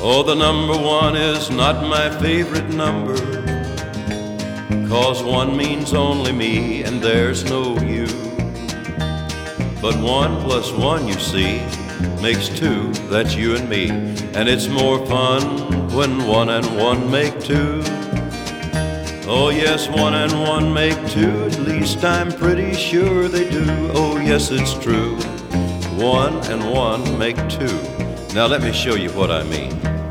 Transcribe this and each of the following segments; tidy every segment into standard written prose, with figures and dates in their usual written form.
Oh, the number one is not my favorite number, 'cause one means only me and there's no you. But 1 plus 1, you see, makes 2, that's you and me. And it's more fun when 1 and 1 make 2. Oh yes, 1 and 1 make 2, at least I'm pretty sure they do. Oh yes, it's true, 1 and 1 make 2. Now let me show you what I mean.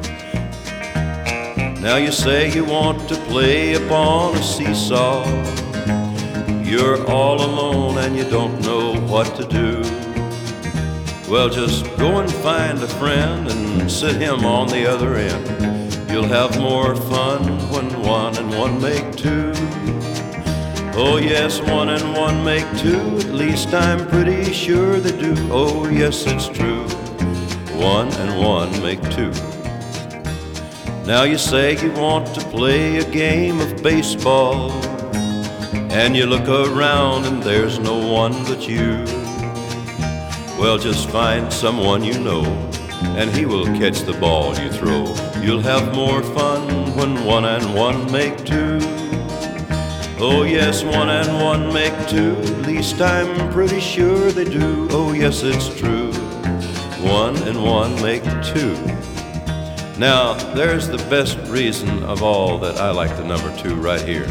Now you say you want to play upon a seesaw. You're all alone and you don't know what to do. Well, just go and find a friend and sit him on the other end. You'll have more fun when 1 and 1 make 2. Oh yes, 1 and 1 make 2, at least I'm pretty sure they do. Oh yes, it's true, 1 and 1 make 2. Now you say you want to play a game of baseball, and you look around and there's no one but you. Well, just find someone you know, and he will catch the ball you throw. You'll have more fun when 1 and 1 make 2. Oh yes, 1 and 1 make 2, at least I'm pretty sure they do. Oh yes, it's true, 1 and 1 make 2. Now, there's the best reason of all that I like the number 2 right here.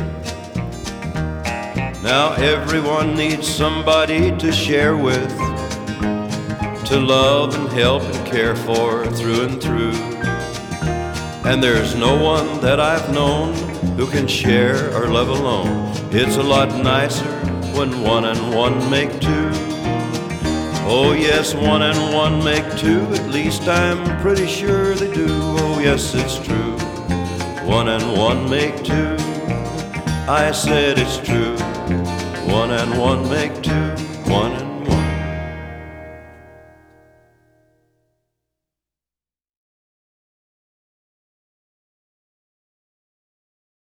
Now everyone needs somebody to share with, to love and help and care for through and through. And there's no one that I've known who can share or love alone. It's a lot nicer when 1 and 1 make 2. Oh yes, 1 and 1 make 2, at least I'm pretty sure they do. Oh yes, it's true, 1 and 1 make 2. I said it's true, 1 and 1 make 2, 1 and